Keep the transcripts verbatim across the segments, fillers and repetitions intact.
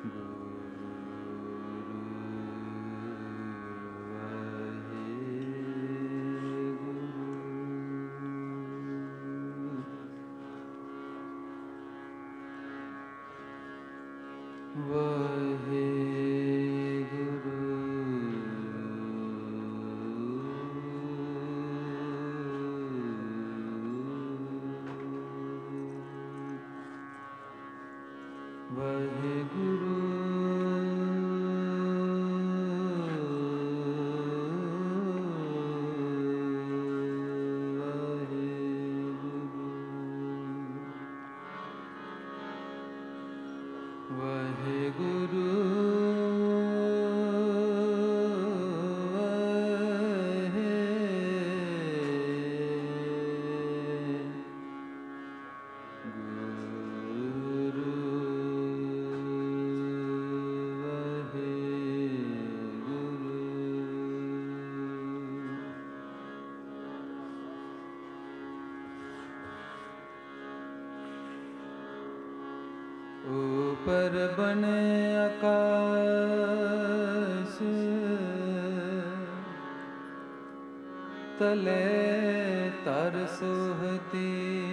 ऊपर बने आकाश, तले तर सोहती,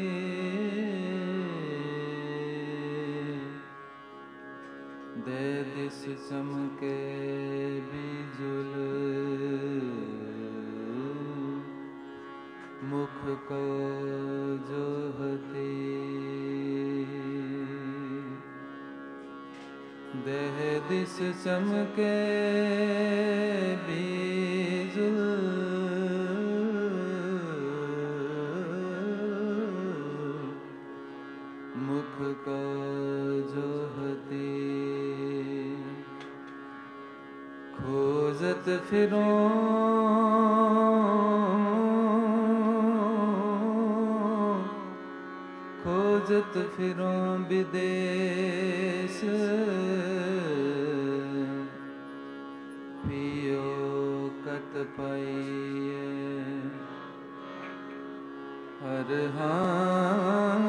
दे दिस चमके बिजुल, मुख को जोहती, देह दिस चमके बिजुल, मुख को जोहती, खोजत फिरूं खोजत फिरूं विदेश, पियो कत पाइए हर हाँ,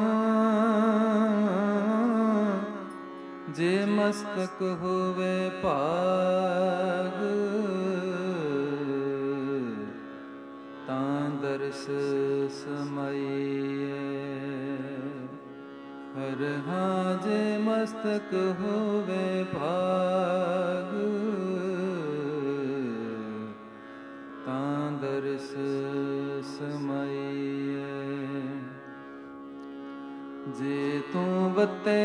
जे मस्तक होवे पाग, तां दर्श समाइए हर हाँ, जे मस्तक होवे भाग, तां दर्श समाइए, जे तू बते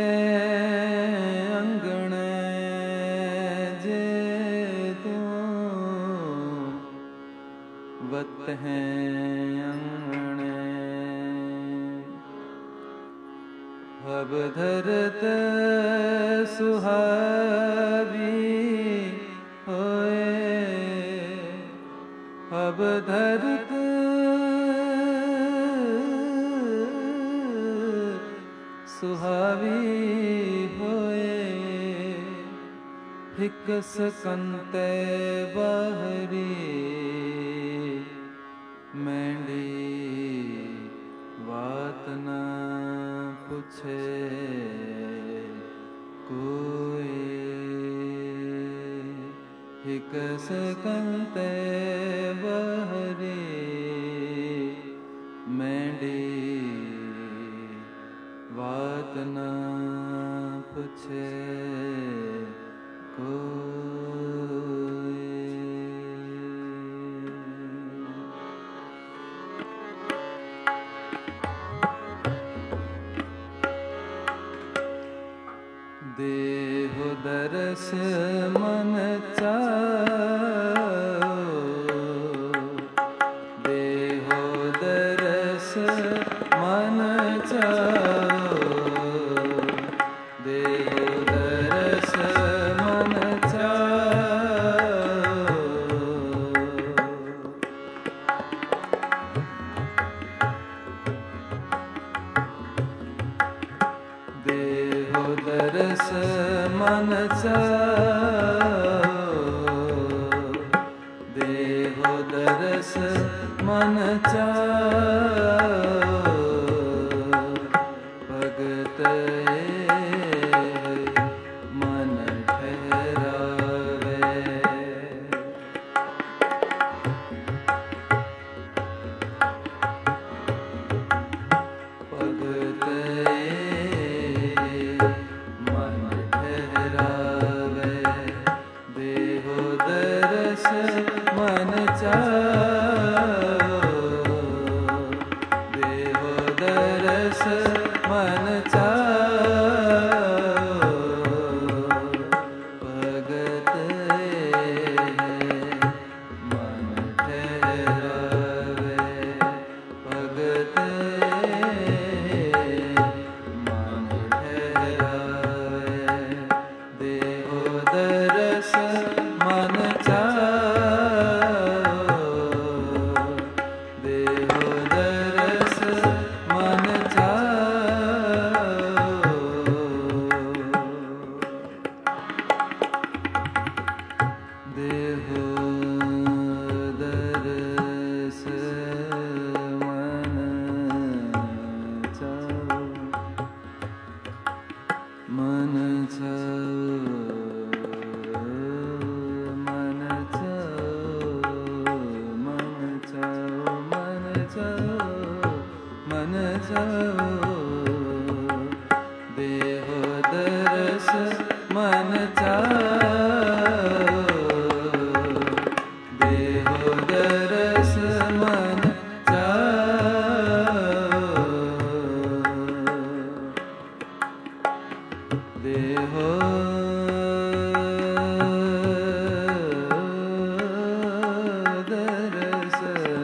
अंगणे, जे तू बत हैं अंगणे, अब धरत सुहावी होए, अब धरत सुहावी होए, हिक सकंते बाहरी मेंढी बात न पूछे कोई, हिक सकंते बाहरी मेंढी बात न पूछे कोई। देहो दरस मन चाओ, देहो दरस मन चाओ, देहो दरस मन चाओ, देहो दरस मन चाओ, देहो दरस मन चाओ, भगत मन मन चाओ भगत मन ठहरावे भगत मन ठहरावे देहो दरस मन चाओ देहो दरस मन चाओ देहो दरस मन चाओ मन चाओ मन चाओ मन चाओ मन चाओ देहो दरस मन चाओ देहो दरस मन चाओ देहो दरस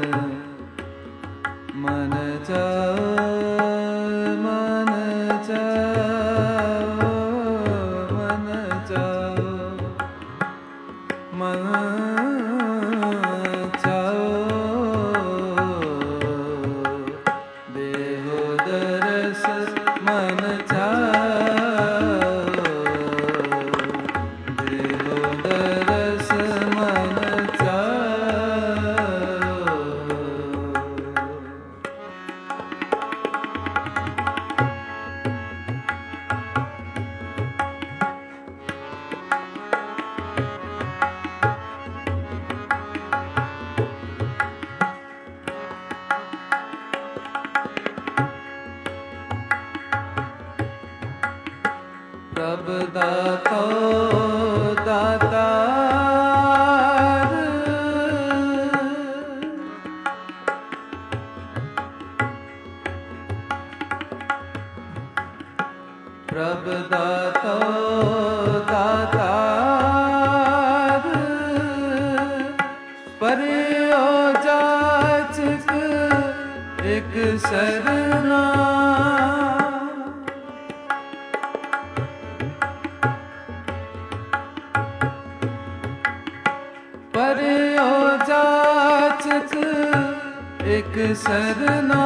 मन चाओ मन चाओ मन चाओ मन चाओ देहो दरस मन चाओ देहो दरस मन चाओ प्रभ दातो दातार प्रभ दातो दातार पर्यो जाचक एक सरना पर्यो जाचक एक सरना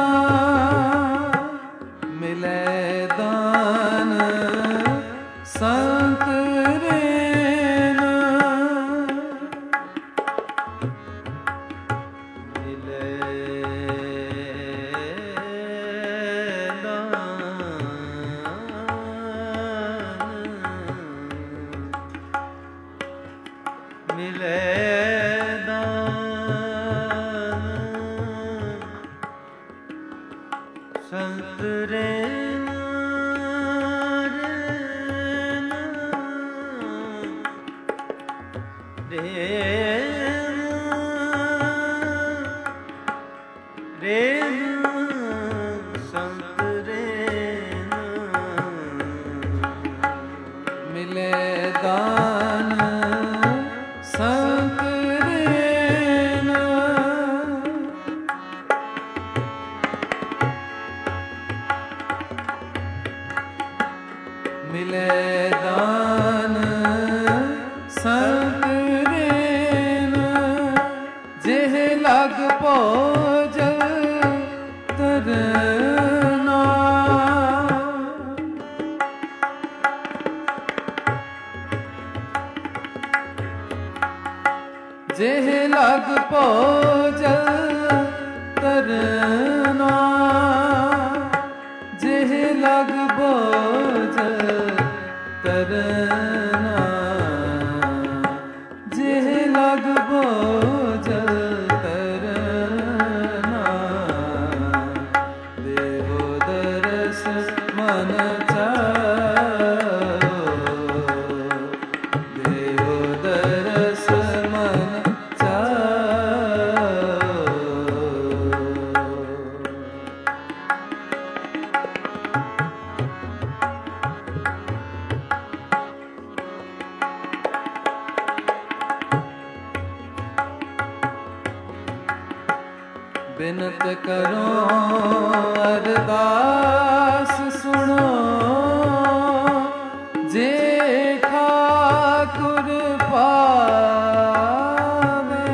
मिले दान संत रेना मिले दान मिले संत रेना रेना रेना संत रेना मिले दान संत रेना मिले दान संत रेना जेह लग पोजल तरना जेह लग पोजल तरना जेह लग बोझल तरना जेह लग बोझल तरना देहो दरस मन चाओ देहो दरस मन चाओ बिनत करो अरदास सुनो, जे ठाकुर पावे।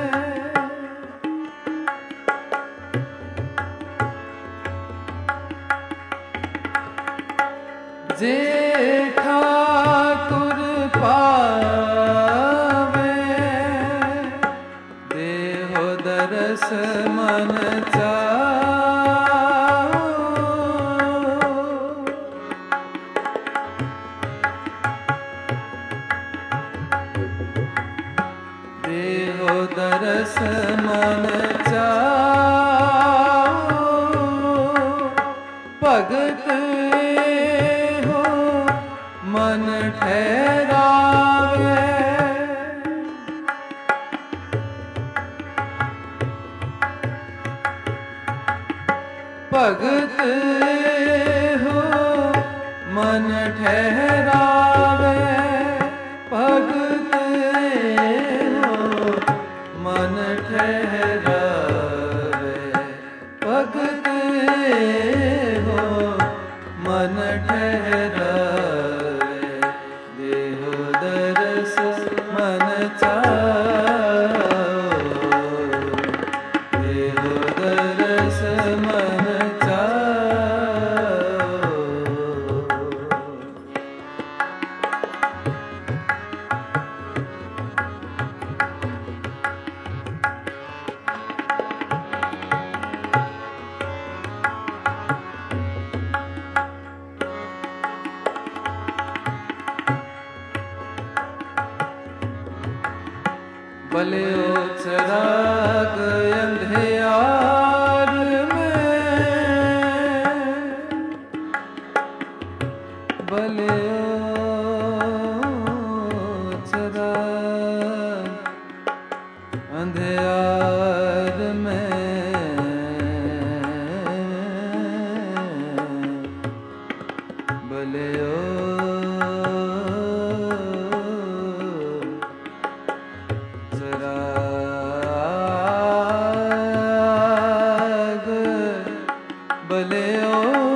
जे ठाकुर पावे, देहो दरस मन चाहो। देहो दरस मन चाहो, भगत हो मन ठहरावे। भगत हो मन ठहरावे, भगत हो मन ठहरावे, भगत हो मन ठहरावे। देहो दरस मन चाहो, देहो दरस मन भले ओ चिराग अंधियार में, भले ओ चिराग अंधियार में, भले ओ भले ओ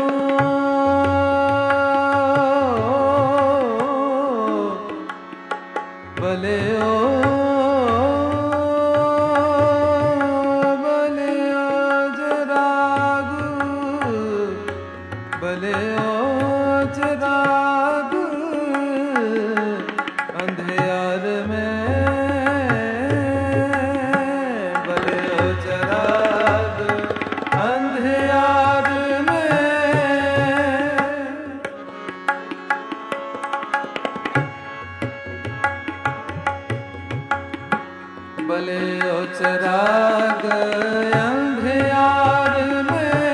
भले ओ भले ओ चिराग, भले ओ चिराग अंधियार में, भले ओ चिराग अंधियार में। भले ओ चिराग अंधियार में,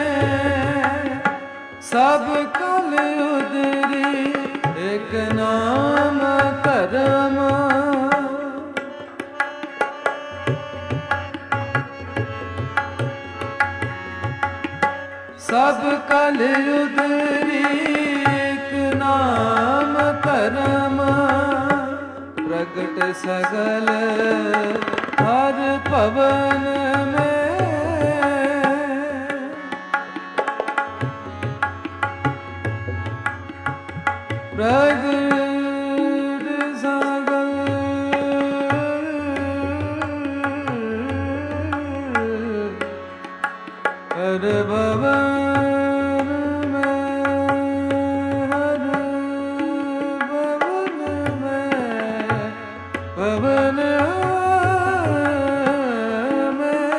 सब कल उदरी एक नाम करम। सब कल उदरी एक नाम करम, प्रगट सगल हर पवन में। प्रगट सगल हर भवन में, हर भवन में, भवन में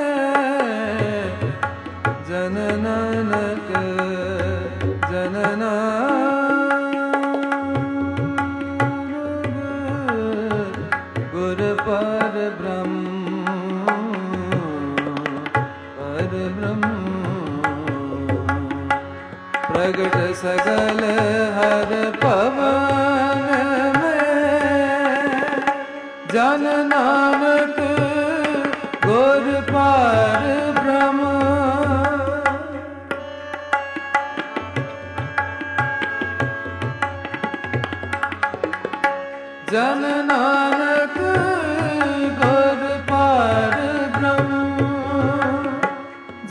जन नानक जन नानक गुर पर ब्रह्म पर ब्रह्म। प्रगट सगल हर पवन में, जन नानक गुर पर ब्रह्म। जन नानक गुर पर ब्रह्म,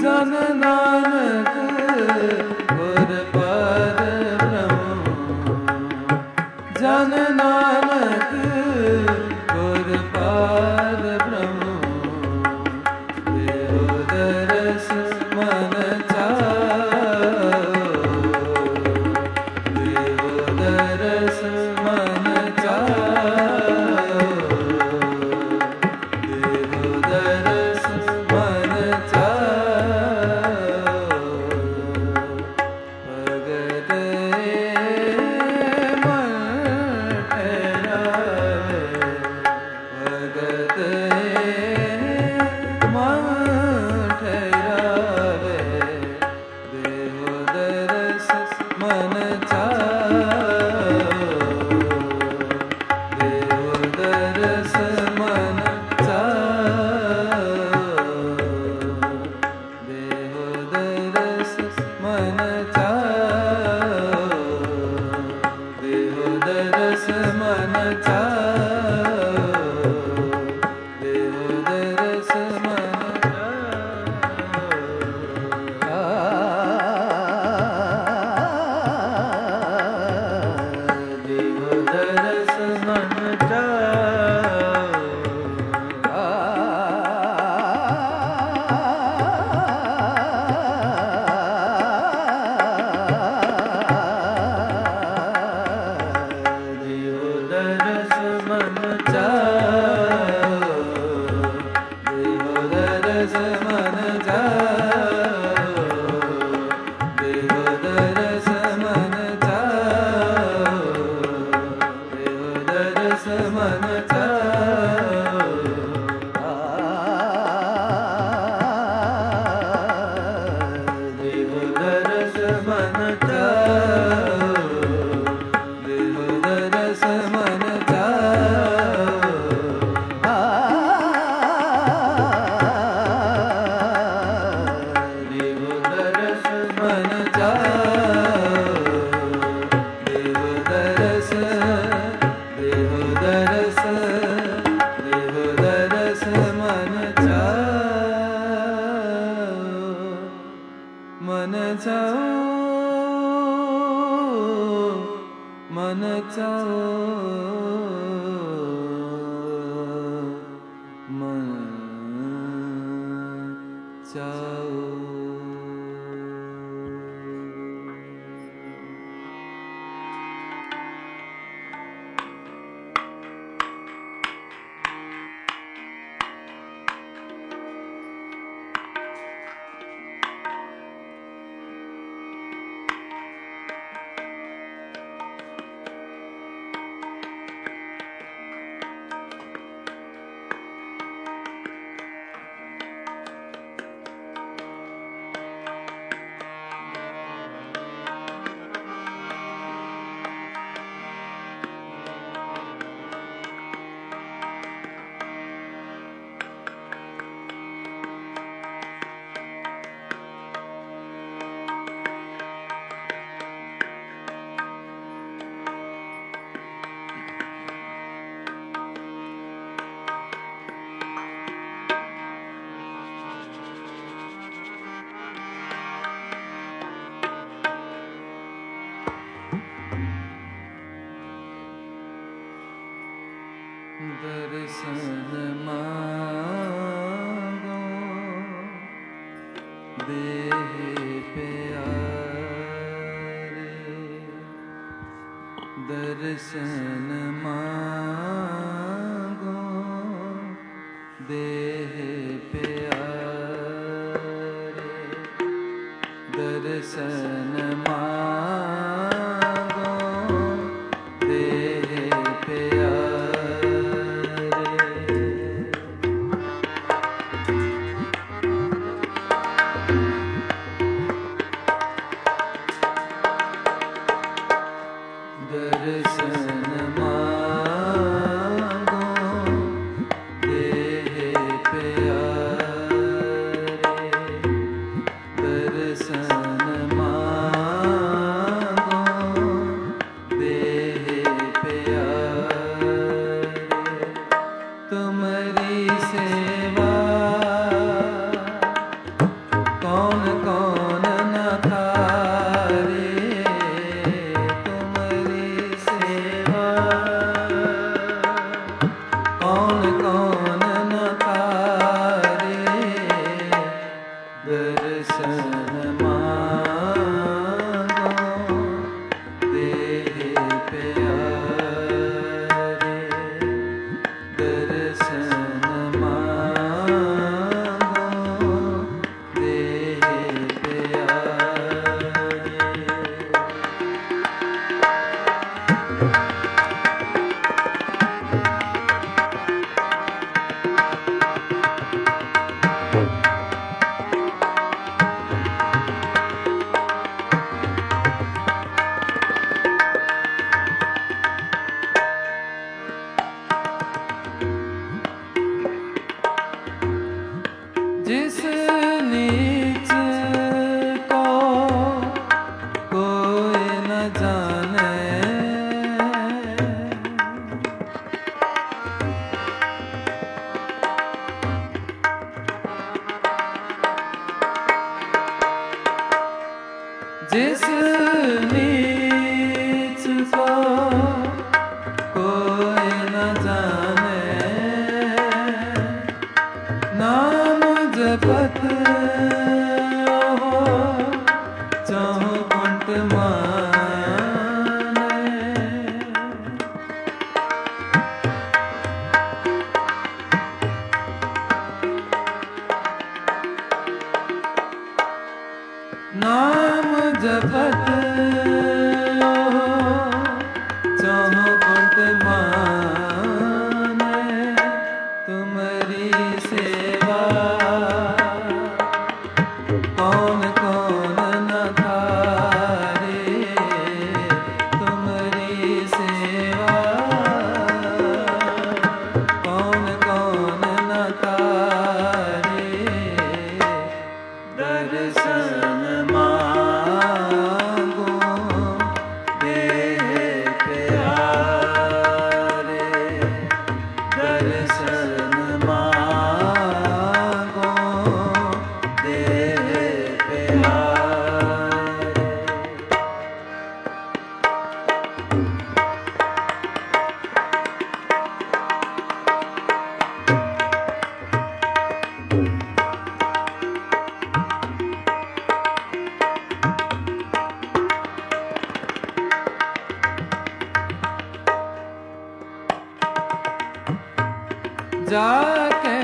जाके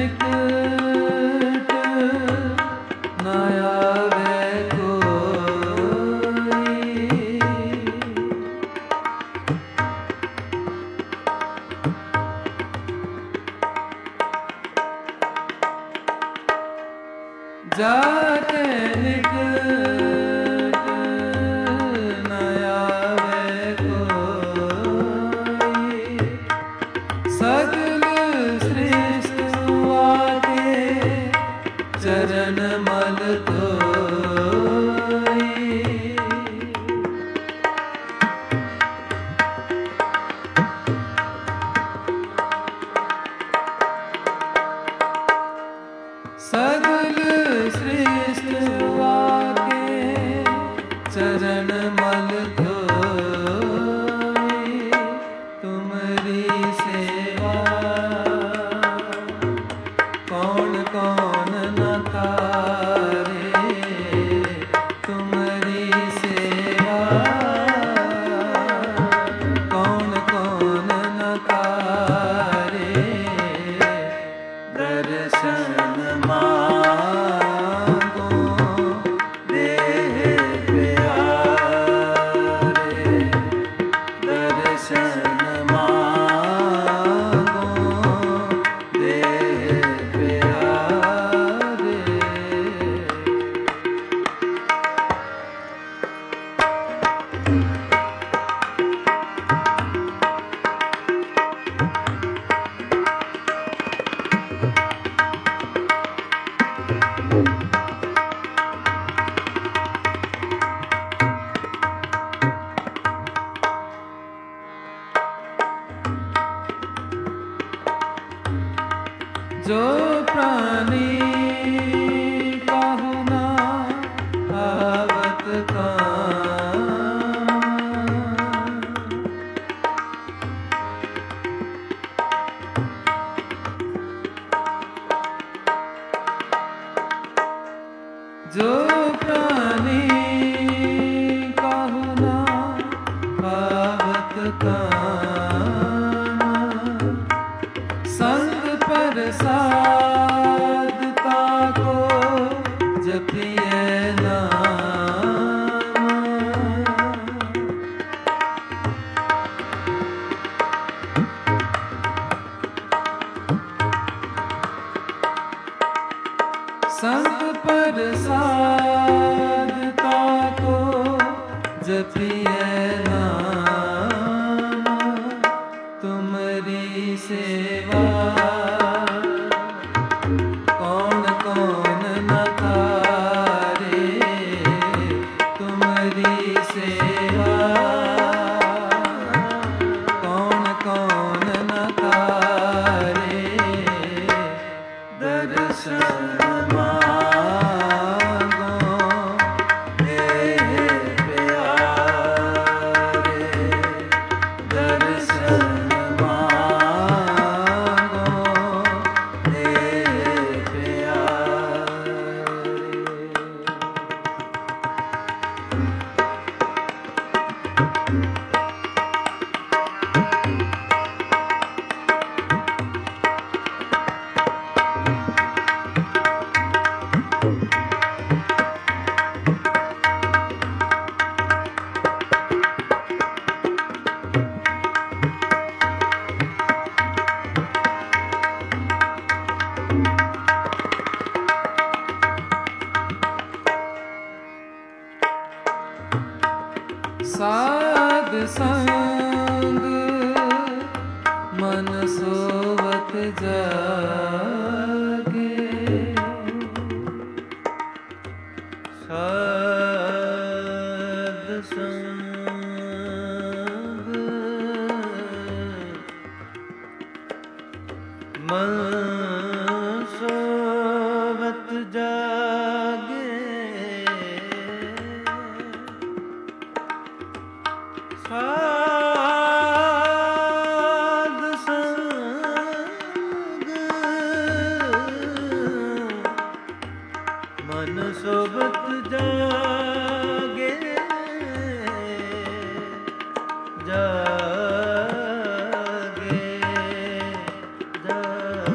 निकट न आवे कोई, जाके निकट न आवे कोई, सगल सृष्टि आके चरण मल धोई, सगल सृष्टि आके चरण मल धोई, तुम्हारी सेवा कौन कौन न करे, तुम्हारी सेवा कौन कौन न करे, दर्शन मांगो देह प्यारे, दर्शन मांगो देह प्यारे। जो प्राणी कहना आवत काम, जो प्राणी कहना आवत काम, संग प्रसादता को जपिए नाम, संग प्रसादता को जपिए नाम, तुम्हारी सेवा कौन कौन न करे, तुम्हारी सेवा कौन कौन न करे, दर्शन मांगो देह प्यारे, दर्शन साध संग मन सोवत जागे, साध संग मन सोवत जागे, साध संग मन सोबत जागे, जागे जागे।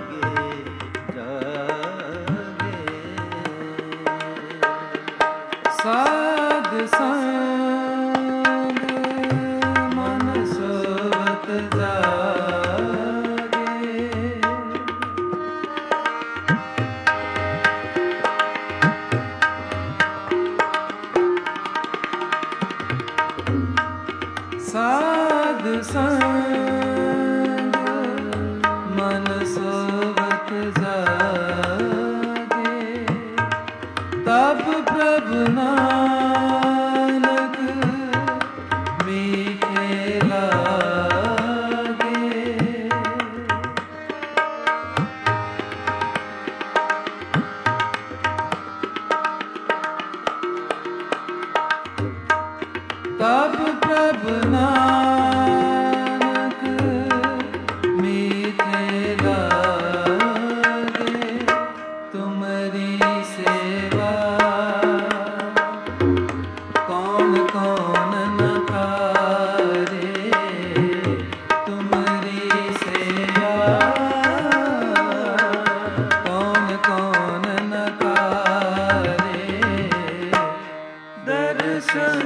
साध संग मन सोवत जागे, तब प्रभु नानक मीठे लागे। तब प्रभु नानक मीठे लागे, तुम्हारी सेवा कौन कौन न करे, तुम्हारी सेवा कौन कौन न करे। दर्शन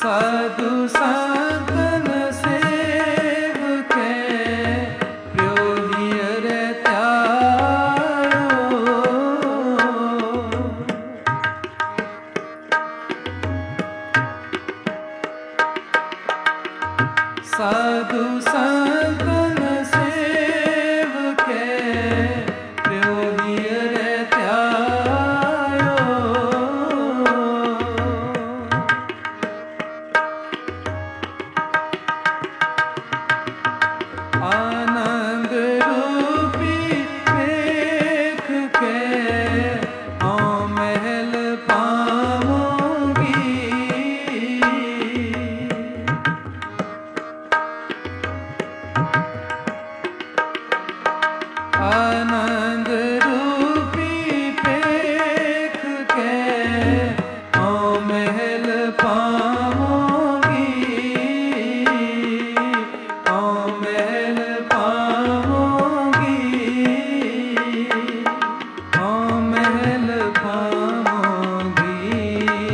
साधु संतन सेव के प्यो हियर त्यारो। साधु संतन सेव के प्यो हियर त्यारो। आनंद रूपी पेख के ओ महल पाऊंगी। आनंद रूपी पेख के ओ महल पाऊंगी। ओ महल पाऊंगी। ओ महल पाऊंगी।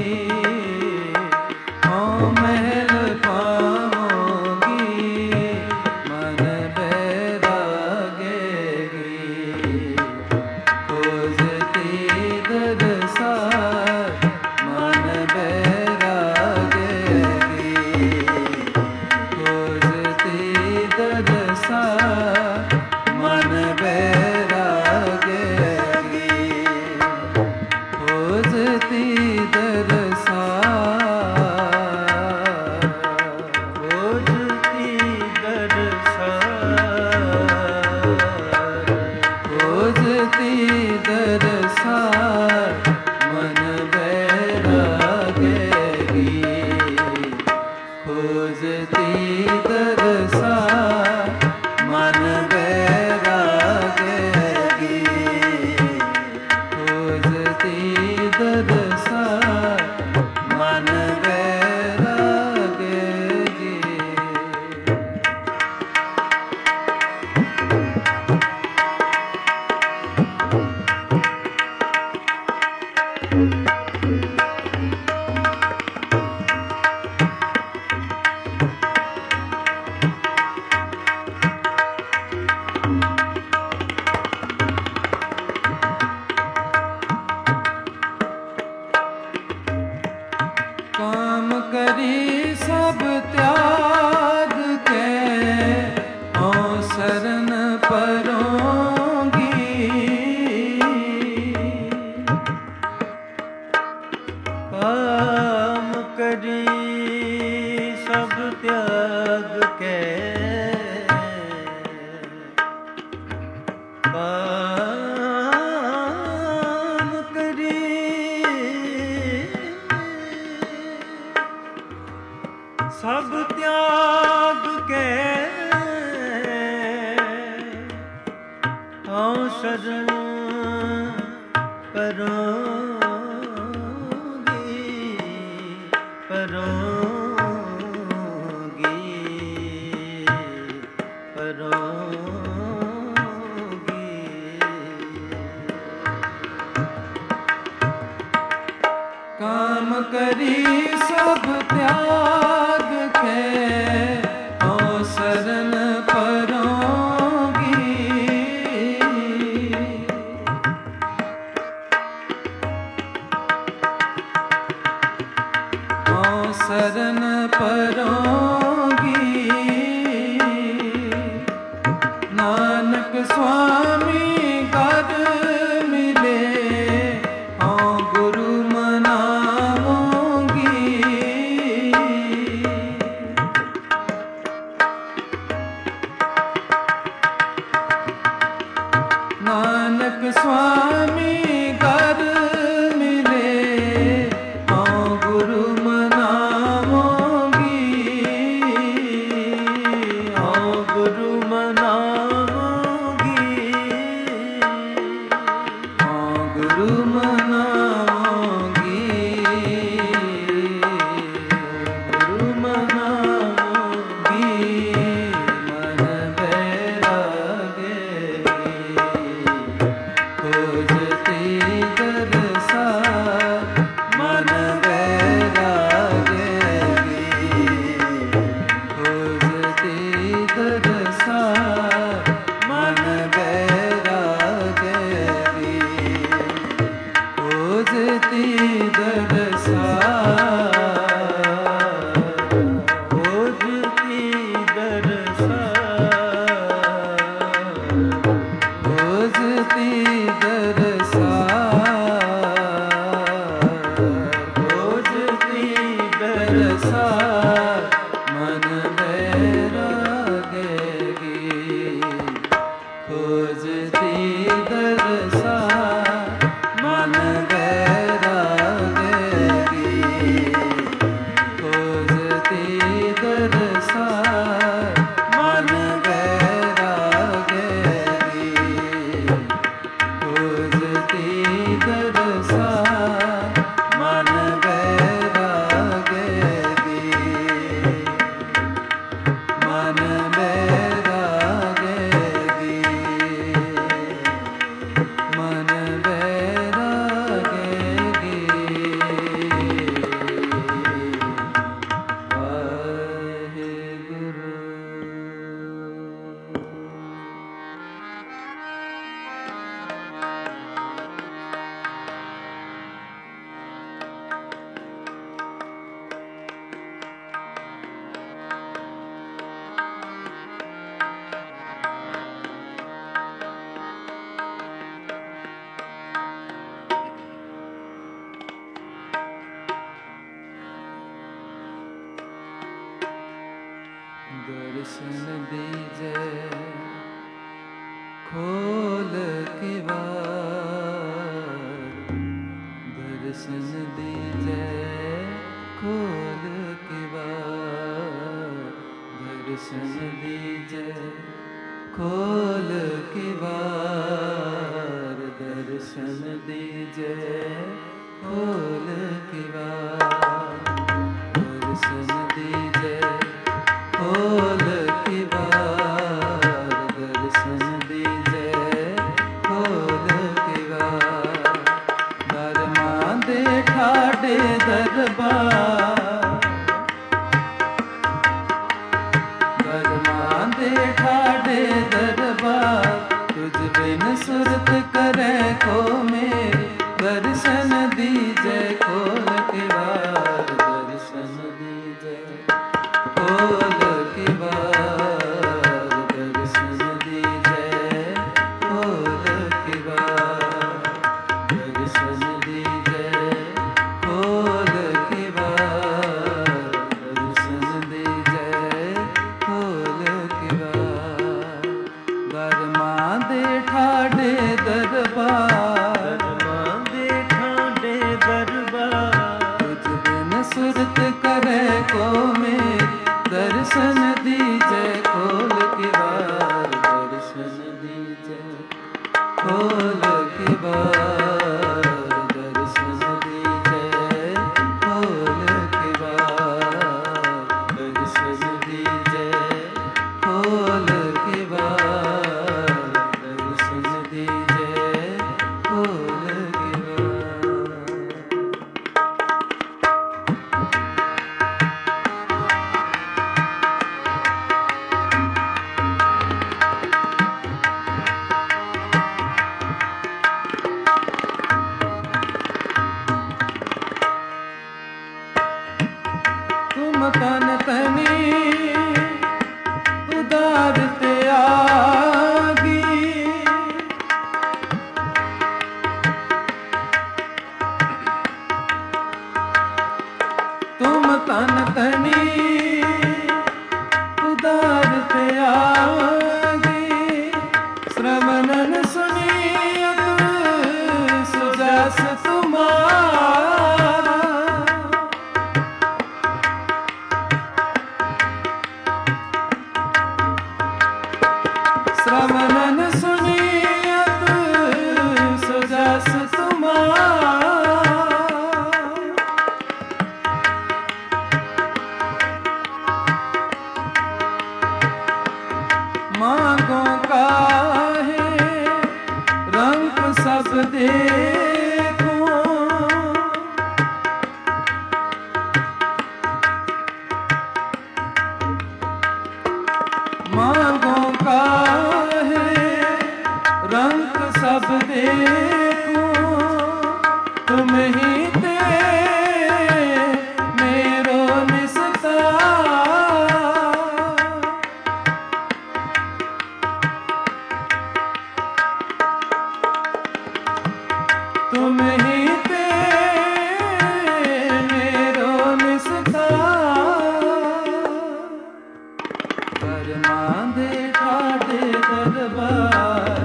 ओ महल पाऊंगी। मन बैरागेगी खोजती दरसार। मन बैरागेगी खोजती दरसार। मन बैरागेगी खोजती दरसार। खोजती दरसार। खोजती दरसार। मन बैरागेगी खोजती दरसार। मन बैरागेगी खोजती दरसार। मन बैरागेगी। काम करी सब त्याग के ओ शरण परोंगी। काम करी सब त्याग के काम करी सब त्याग के आओ शरण परोंगी। परोंगी। परोंगी। काम करी सब त्याग के ओ शरण परोंगी। ओ शरण परोंगी। नानक स्वामी कर मिले ओ गुरु मनाऊंगी। नानक स्वामी कर मिले ओ गुरु मनाऊंगी। दर्शन दीजे खोल के बार, दर्शन दीजे खोल के बार, दर्शन दीजे खोल के बार, दर्शन दीजे खोल के बार, दर्शन दीजे खोल के बार, दर्शन दीजे खोल के बार, दरमा दे ठाडे दरबार, दरमा दे ठाडे दरबार, तुझ बिन सुरत करे को मेरे, दर्शन दीजे खोल के बार, दर्शन दीजे खोल के बार, दर्शन दीजे खोल के बार, दर्शन दीजे खोल के बार, दर्शन दीजे खोल के बार, दरमा दे ठाडे दरबार, सुरत करे को मेरे, दर्शन दीजे खोल के बार, दर्शन दीजे खोल के बार, दर्शन दीजे खोल के बार, दर्शन दीजे खोल के बार, दर्शन दीजे खोल के बार। तुम तन तनी उदार त्यागी, तुम तन तनी उदार त्यागी, श्रवणन सुनियत सुजस तुम्हारा, श्रवणन सुनियत सुजस तुम्हारा, मांगो काहे रंग सब देखो, मांगो काहे रंग सब देखो, तुम ही ते मेरो निस्तार, तुम ही ते मेरो निस्तार, दरमा दे ठाडे दरबार,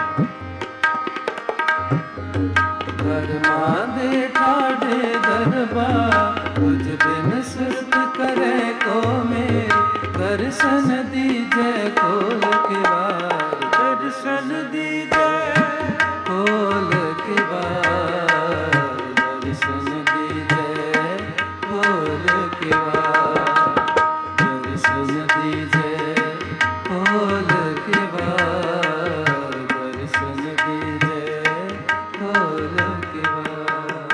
दरमा दे ठाडे दरबार, तुझ बिन सुरत करे को मेरे, दर्शन दीजे खोल के बार, दर्शन दीजे खोल के बार, दर्शन दीजे खोल के बार, दर्शन दीजे खोल के बार, दर्शन दीजे खोल के बार।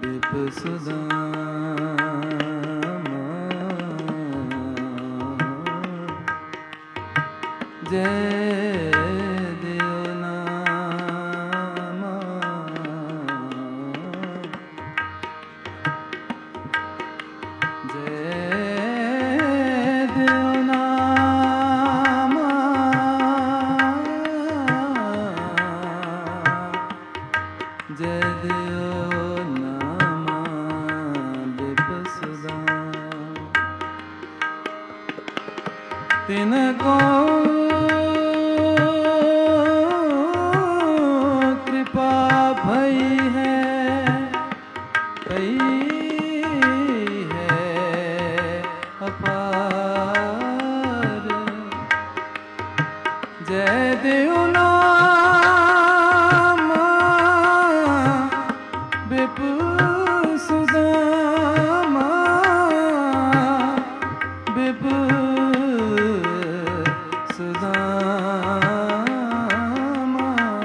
ਬਿਪਸੁਦਾਮਾ ਜੈ ਦਿਓ ਨਾਮਾ ਜੈ ਦਿਓ ਨਾਮਾ ਜੈ ਦਿਓ ਨਾਮਾ ਬਿਪਸੁਦਾਮਾ ਤਿਨ ਕੋ भई है कई है अपार जय देव नामा बिपसुदामा बिपसुदामा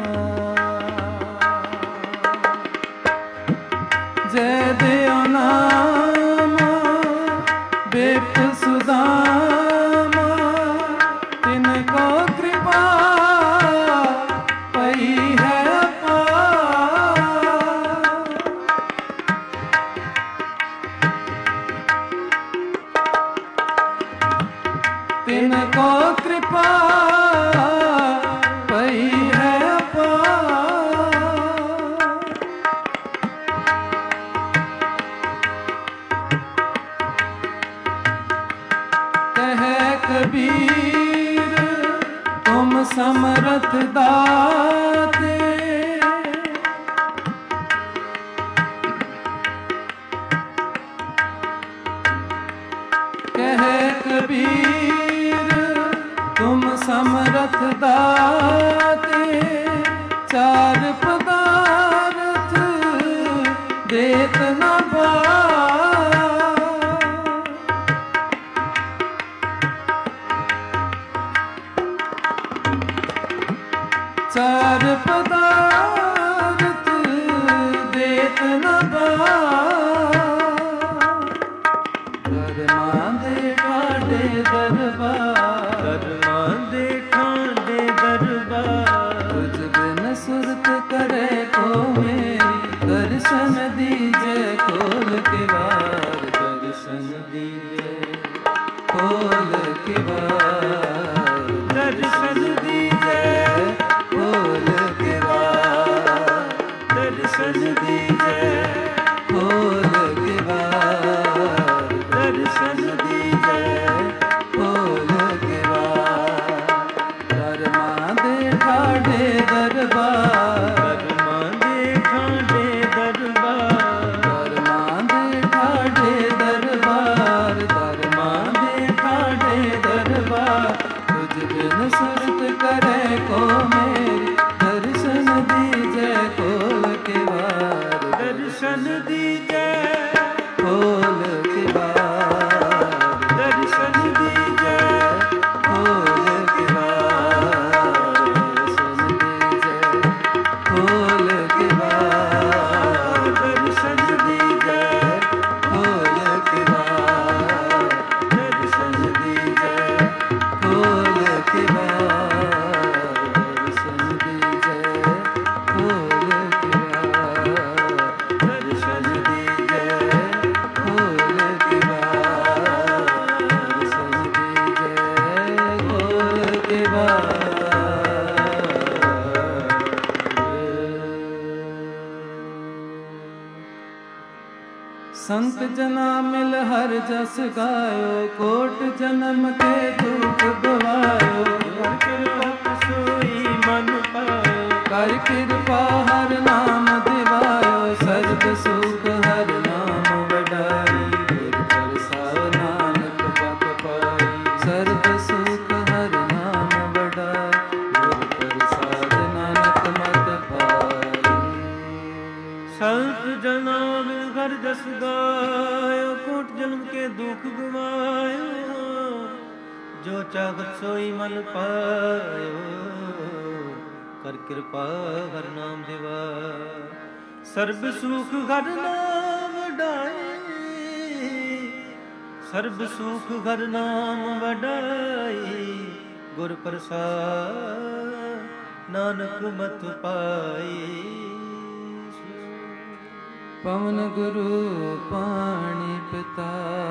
जय दियो नामा बिपसुदामा तिनको कृपा पई है अपार तिनको कृपा पई है अपार कबीर तुम समरथ दाते कहे कबीर तुम समरथ दाते चार पदार्थ देत न पा चार पदार्थ देत न दरमा दे ठाडे दरबार दरमा दे ठाडे दरबार तुझ बिन सुरत करे को मेरी दर्शन दीजे खोल के बार दर्शन दीजे खोल के बार दर्शन दीजे खोल के बार दर्शन दीजे खोल के बार दर्शन दीजे खोल के बार दरमा दे ठाडे दरबार दरमा दे ठाडे दरबार दरमा दे ठाडे दरबार दरमा दे ठाडे दरबार तुझ बिन सुरत करे को मेरी दर्शन दीजे खोल के बार दर्शन दीजे खोल के बार दर्शन दीजे खोल के बार दर्शन दीजे खोल के बार दर्शन दीजे खोल के बार दर्शन दीजे खोल के बार दर्शन दीजे खोल के बार दर्शन दीजे खोल के बार दर्शन दीजे खोल के बार संत जना मिल हर जस गायो कोट जन्म के दुख गवायो कर कृपा सोई मन पायो कर कृपा हर नाम दिवायो सर्व सुख हर नाम बढ़ाई गुर प्रसाद नानक पद पाई सर्व सुख हर नाम बढ़ाई गुर प्रसाद नानक मत पाई संत जना मिल घर जस गायो कोट जन्म के दुख गवायो जो चाहत सोई मन पायो कर कृपा हर नाम दिवा सर्ब सुख हर नाम ਵਡਾਈ, ਸਰਬ ਸੁਖ ਹਰ ਨਾਮ ਵਡਾਈ, ਗੁਰ ਪ੍ਰਸਾਦ ਨਾਨਕ ਮਤ ਪਾਈ। ਪਵਨ ਗੁਰੂ ਪਾਣੀ ਪਿਤਾ,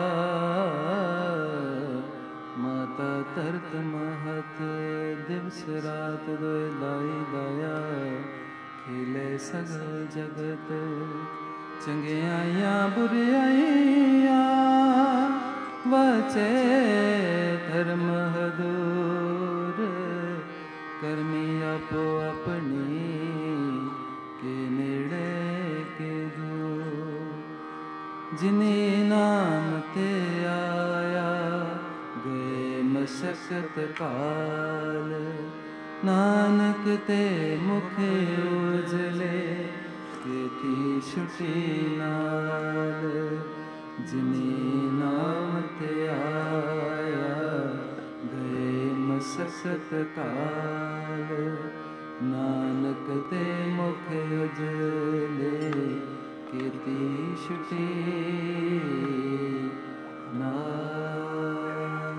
ਮਾਤਾ ਧਰਤ ਮਹਤ, ਦਿਵਸ ਰਾਤ ਦੋਇ ਲਾਈ ਲਾਇਆ, ਖੇਲੇ ਸਗਲ ਜਗਤ, ਚੰਗਿਆਈਆਂ ਬੁਰਿਆਈਆਂ, ਵਾਚੇ ਧਰਮ ਹਦੂਰ, ਕਰਮੀ ਆਪੋ ਆਪਣੀ, ਕੇ ਨੇੜੇ ਕੇ ਦੂਰ। ਜਿਨੇ ਨਾਮ ਤੇ ਆਇਆ, ਗਏ ਮਸਕਤ ਕਾਲ, ਨਾਨਕ ਤੇ ਮੁਖ ਉਜਲੇ, ਕੀਤੀ ਛੁਟੀ ਨਾਲ। ਜਿਨੇ ਨਾਮ ਤੇ ਆਇਆ, ਗਏ ਮਸਕਤ ਕਾਲ, ਨਾਨਕ ਤੇ ਮੁਖ ਉਜਲੇ, ਕੀਤੀ ਛੁਟੀ ਨਾਲ।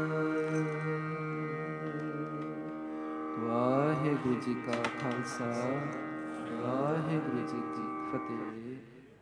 ਵਾਹਿਗੁਰੂ ਜੀ ਕਾ ਖਾਲਸਾ, ਵਾਹਿਗੁਰੂ ਜੀ ਕੀ ਫਤਿਹ।